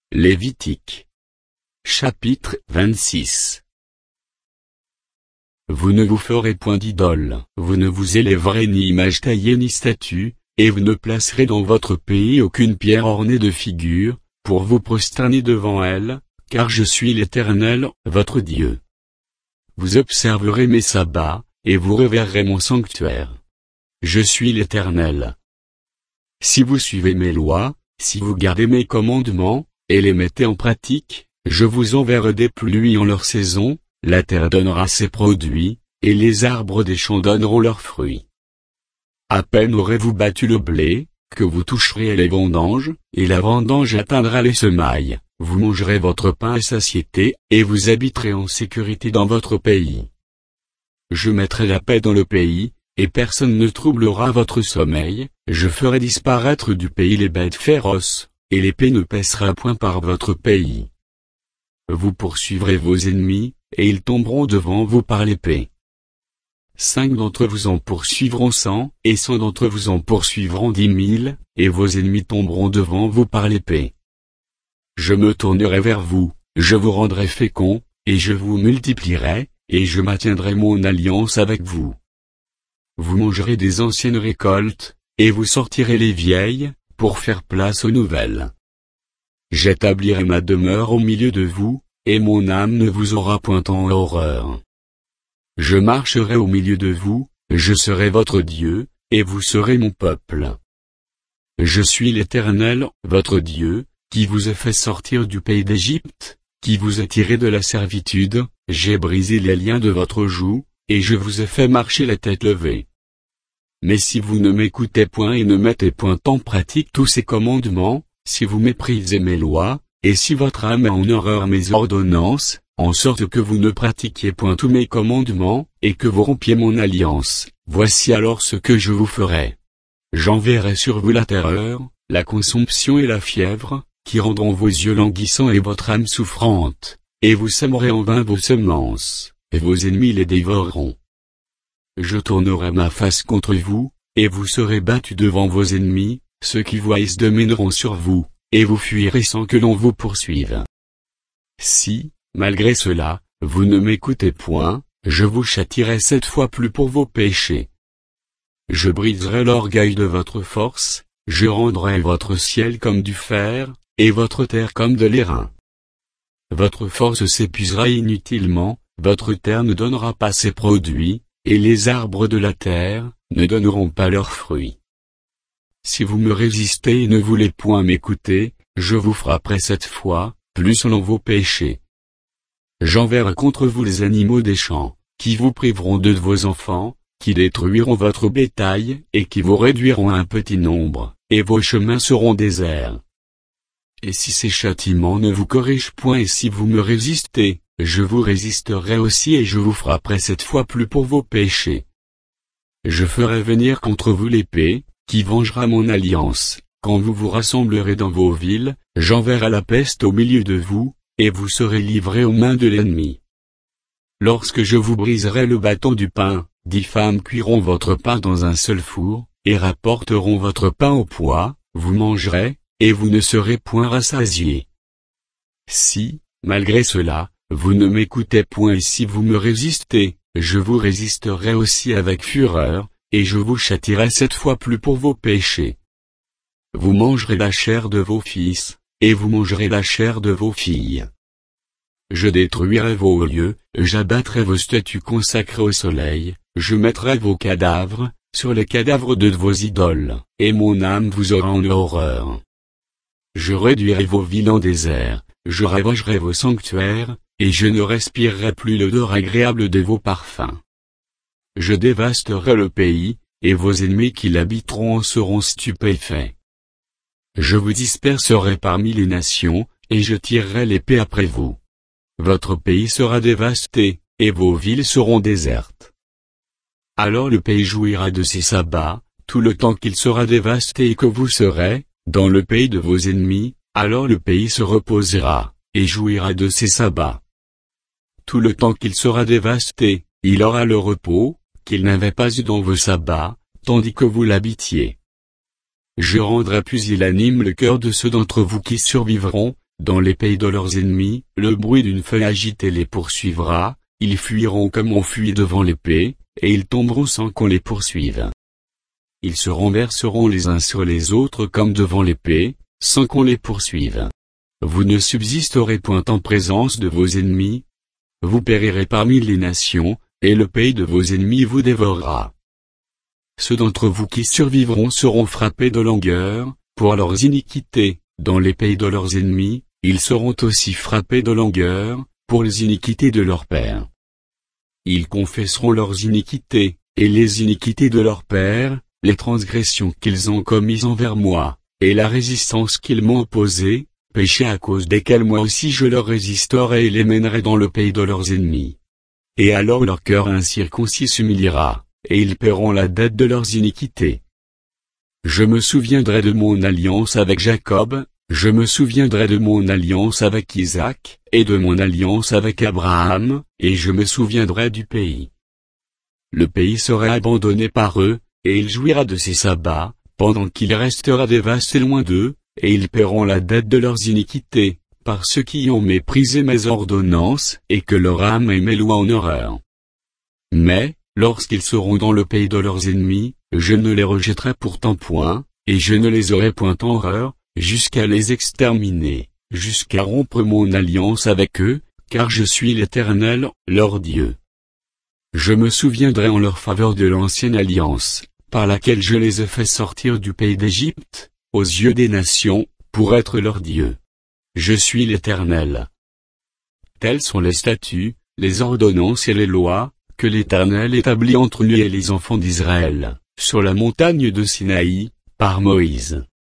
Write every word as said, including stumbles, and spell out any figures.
Lévitique. Chapitre vingt-six. Vous ne vous ferez point d'idole, vous ne vous élèverez ni image taillée ni statue, et vous ne placerez dans votre pays aucune pierre ornée de figures, pour vous prosterner devant elle, car je suis l'Éternel, votre Dieu. Vous observerez mes sabbats, et vous reverrez mon sanctuaire. Je suis l'Éternel. Si vous suivez mes lois, si vous gardez mes commandements, et les mettez en pratique, je vous enverrai des pluies en leur saison, la terre donnera ses produits, et les arbres des champs donneront leurs fruits. À peine aurez-vous battu le blé, que vous toucherez les vendanges, et la vendange atteindra les semailles, vous mangerez votre pain à satiété, et vous habiterez en sécurité dans votre pays. Je mettrai la paix dans le pays, et personne ne troublera votre sommeil, je ferai disparaître du pays les bêtes féroces, et l'épée ne pèsera point par votre pays. Vous poursuivrez vos ennemis, et ils tomberont devant vous par l'épée. Cinq d'entre vous en poursuivront cent, et cent d'entre vous en poursuivront dix mille, et vos ennemis tomberont devant vous par l'épée. Je me tournerai vers vous, je vous rendrai fécond, et je vous multiplierai, et je maintiendrai mon alliance avec vous. Vous mangerez des anciennes récoltes, et vous sortirez les vieilles, pour faire place aux nouvelles. J'établirai ma demeure au milieu de vous, et mon âme ne vous aura point en horreur. Je marcherai au milieu de vous, je serai votre Dieu, et vous serez mon peuple. Je suis l'Éternel, votre Dieu, qui vous ai fait sortir du pays d'Égypte, qui vous a tiré de la servitude, j'ai brisé les liens de votre joug, et je vous ai fait marcher la tête levée. Mais si vous ne m'écoutez point et ne mettez point en pratique tous ces commandements, si vous méprisez mes lois, et si votre âme a en horreur mes ordonnances, en sorte que vous ne pratiquiez point tous mes commandements, et que vous rompiez mon alliance, voici alors ce que je vous ferai. J'enverrai sur vous la terreur, la consomption et la fièvre, qui rendront vos yeux languissants et votre âme souffrante, et vous sèmerez en vain vos semences, et vos ennemis les dévoreront. Je tournerai ma face contre vous, et vous serez battus devant vos ennemis, ceux qui vous haïssent domineront sur vous, et vous fuirez sans que l'on vous poursuive. Si, malgré cela, vous ne m'écoutez point, je vous châtierai sept fois plus pour vos péchés. Je briserai l'orgueil de votre force, je rendrai votre ciel comme du fer, et votre terre comme de l'airain. Votre force s'épuisera inutilement, votre terre ne donnera pas ses produits, et les arbres de la terre ne donneront pas leurs fruits. Si vous me résistez et ne voulez point m'écouter, je vous frapperai cette fois, plus selon vos péchés. J'enverrai contre vous les animaux des champs, qui vous priveront de vos enfants, qui détruiront votre bétail, et qui vous réduiront à un petit nombre, et vos chemins seront déserts. Et si ces châtiments ne vous corrigent point et si vous me résistez, je vous résisterai aussi et je vous frapperai cette fois plus pour vos péchés. Je ferai venir contre vous l'épée, qui vengera mon alliance, quand vous vous rassemblerez dans vos villes, j'enverrai la peste au milieu de vous, et vous serez livrés aux mains de l'ennemi. Lorsque je vous briserai le bâton du pain, dix femmes cuiront votre pain dans un seul four, et rapporteront votre pain au poids, vous mangerez, et vous ne serez point rassasiés. Si, malgré cela, vous ne m'écoutez point et si vous me résistez, je vous résisterai aussi avec fureur, et je vous châtierai sept fois plus pour vos péchés. Vous mangerez la chair de vos fils, et vous mangerez la chair de vos filles. Je détruirai vos lieux, j'abattrai vos statues consacrées au soleil, je mettrai vos cadavres, sur les cadavres de vos idoles, et mon âme vous aura en horreur. Je réduirai vos villes en désert, je ravagerai vos sanctuaires, et je ne respirerai plus l'odeur agréable de vos parfums. Je dévasterai le pays, et vos ennemis qui l'habiteront en seront stupéfaits. Je vous disperserai parmi les nations, et je tirerai l'épée après vous. Votre pays sera dévasté, et vos villes seront désertes. Alors le pays jouira de ses sabbats, tout le temps qu'il sera dévasté et que vous serez, dans le pays de vos ennemis, alors le pays se reposera, et jouira de ses sabbats. Tout le temps qu'il sera dévasté, il aura le repos, qu'il n'avait pas eu dans vos sabbats, tandis que vous l'habitiez. Je rendrai pusillanime le cœur de ceux d'entre vous qui survivront, dans les pays de leurs ennemis, le bruit d'une feuille agitée les poursuivra, ils fuiront comme on fuit devant l'épée, et ils tomberont sans qu'on les poursuive. Ils se renverseront les uns sur les autres comme devant l'épée, sans qu'on les poursuive. Vous ne subsisterez point en présence de vos ennemis. Vous périrez parmi les nations, et le pays de vos ennemis vous dévorera. Ceux d'entre vous qui survivront seront frappés de langueur, pour leurs iniquités, dans les pays de leurs ennemis, ils seront aussi frappés de langueur, pour les iniquités de leurs pères. Ils confesseront leurs iniquités, et les iniquités de leurs pères, les transgressions qu'ils ont commises envers moi, et la résistance qu'ils m'ont opposée, péchés à cause desquels moi aussi je leur résisterai et les mènerai dans le pays de leurs ennemis. Et alors leur cœur incirconcis s'humiliera, et ils paieront la dette de leurs iniquités. Je me souviendrai de mon alliance avec Jacob, je me souviendrai de mon alliance avec Isaac, et de mon alliance avec Abraham, et je me souviendrai du pays. Le pays sera abandonné par eux, et il jouira de ses sabbats, pendant qu'il restera dévasté loin d'eux, et ils paieront la dette de leurs iniquités, par ceux qui ont méprisé mes ordonnances, et que leur âme aimait loin en horreur. Mais, lorsqu'ils seront dans le pays de leurs ennemis, je ne les rejetterai pourtant point, et je ne les aurai point en horreur, jusqu'à les exterminer, jusqu'à rompre mon alliance avec eux, car je suis l'Éternel, leur Dieu. Je me souviendrai en leur faveur de l'ancienne alliance, par laquelle je les ai fait sortir du pays d'Égypte, aux yeux des nations, pour être leur Dieu. Je suis l'Éternel. Tels sont les statuts, les ordonnances et les lois, que l'Éternel établit entre lui et les enfants d'Israël, sur la montagne de Sinaï, par Moïse.